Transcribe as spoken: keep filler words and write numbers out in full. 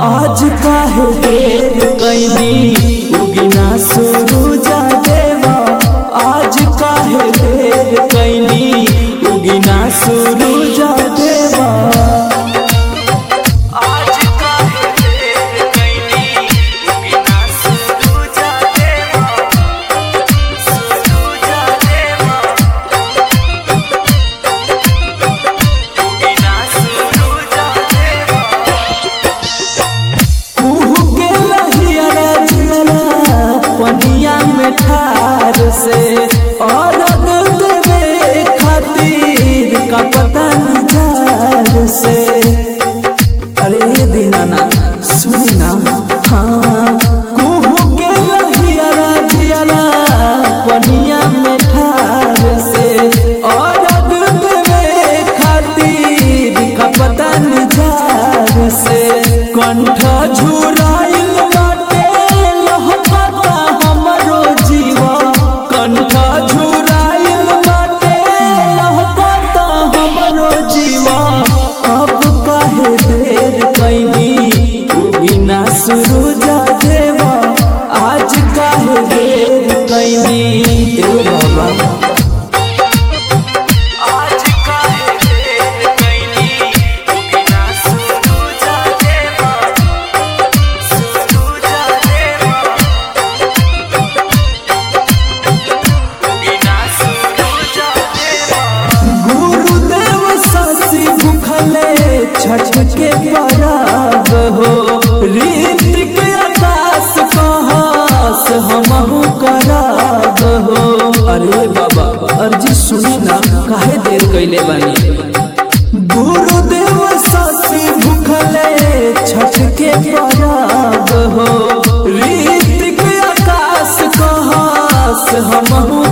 आज काहे देर कैनी उगिना सूरज देवा। आज काहे देर कैनी उगिना सूरज देवा। आज काहे देर कैनी उगिना सूरज देवा। सूरज देवा उगिना सूरज देवा। कुहू के लहिया झिलना पनिया में ठार से और देवे खातिर का पता निजार से। अरे दीनाना सुनी ना, हाँ कुहू के लहिया झिलना पनिया में ठार से और देवे खातिर का पता निजार से। कंठ झुराइल बाटे लहकता हमरो जीवा। कंठ झुराइल बाटे लहकता हमरो जीवा। अब काहे देर कैनी उगिना सूरज देवा। आज काहे देर कैनी ए बाबा। आज काहे देर कैनी उगिना सूरज देवा। सूरज देवा उगिना सूरज देवा। गुरुदेव सासी भूखले छठ के पराब हो। ऋतिक आकाश कहास हमहु कराब हो। अरे बाबा अर्जी सुनी ना, काहे देर कैले बानी। गुरुदेव सासी भूखले छठ के पराब हो। ऋतिक आकाश कहास हमहु